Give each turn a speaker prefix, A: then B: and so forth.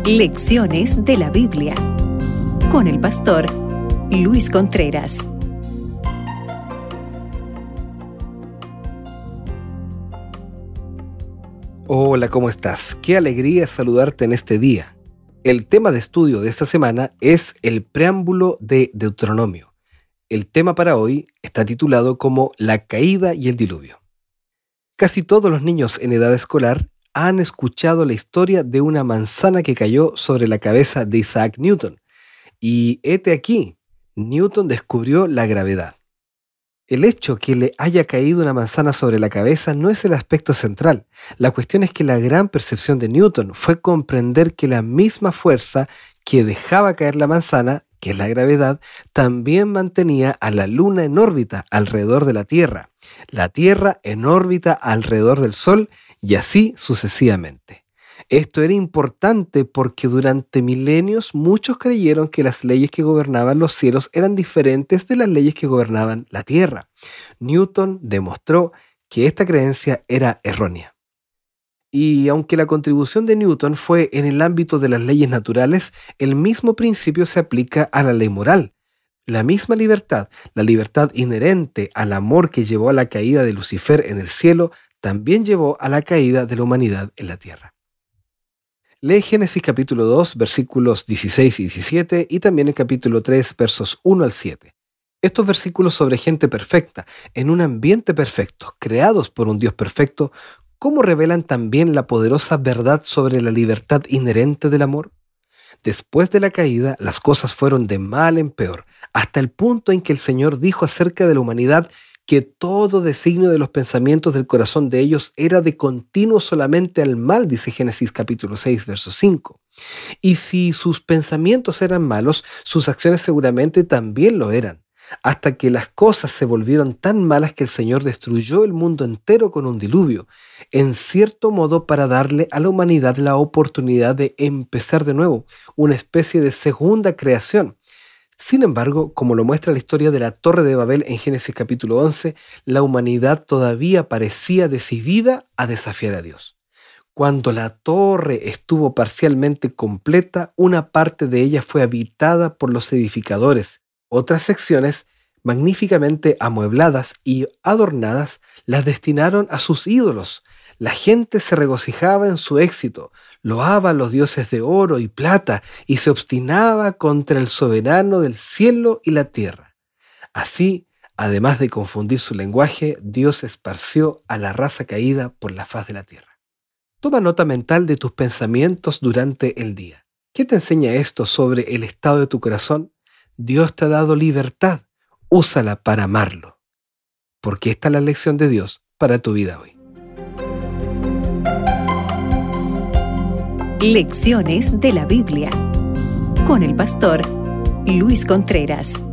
A: Lecciones de la Biblia con el pastor Luis Contreras.
B: Hola, ¿cómo estás? Qué alegría saludarte en este día. El tema de estudio de esta semana es el preámbulo de Deuteronomio. El tema para hoy está titulado como La caída y el diluvio. Casi todos los niños en edad escolar han escuchado la historia de una manzana que cayó sobre la cabeza de Isaac Newton. Y hete aquí, Newton descubrió la gravedad. El hecho que le haya caído una manzana sobre la cabeza no es el aspecto central. La cuestión es que la gran percepción de Newton fue comprender que la misma fuerza que dejaba caer la manzana, que es la gravedad, también mantenía a la Luna en órbita alrededor de la Tierra en órbita alrededor del Sol y así sucesivamente. Esto era importante porque durante milenios muchos creyeron que las leyes que gobernaban los cielos eran diferentes de las leyes que gobernaban la tierra. Newton demostró que esta creencia era errónea. Y aunque la contribución de Newton fue en el ámbito de las leyes naturales, el mismo principio se aplica a la ley moral. La misma libertad, la libertad inherente al amor que llevó a la caída de Lucifer en el cielo, también llevó a la caída de la humanidad en la tierra. Lee Génesis capítulo 2, versículos 16 y 17 y también el capítulo 3, versos 1 al 7. Estos versículos sobre gente perfecta, en un ambiente perfecto, creados por un Dios perfecto, ¿cómo revelan también la poderosa verdad sobre la libertad inherente del amor? Después de la caída, las cosas fueron de mal en peor, hasta el punto en que el Señor dijo acerca de la humanidad que todo designio de los pensamientos del corazón de ellos era de continuo solamente al mal, dice Génesis capítulo 6, verso 5. Y si sus pensamientos eran malos, sus acciones seguramente también lo eran, hasta que las cosas se volvieron tan malas que el Señor destruyó el mundo entero con un diluvio, en cierto modo para darle a la humanidad la oportunidad de empezar de nuevo, una especie de segunda creación. Sin embargo, como lo muestra la historia de la Torre de Babel en Génesis capítulo 11, la humanidad todavía parecía decidida a desafiar a Dios. Cuando la torre estuvo parcialmente completa, una parte de ella fue habitada por los edificadores. Otras secciones, magníficamente amuebladas y adornadas, las destinaron a sus ídolos. La gente se regocijaba en su éxito, loaba a los dioses de oro y plata y se obstinaba contra el soberano del cielo y la tierra. Así, además de confundir su lenguaje, Dios esparció a la raza caída por la faz de la tierra. Toma nota mental de tus pensamientos durante el día. ¿Qué te enseña esto sobre el estado de tu corazón? Dios te ha dado libertad, úsala para amarlo, porque esta es la lección de Dios para tu vida hoy.
A: Lecciones de la Biblia con el pastor Luis Contreras.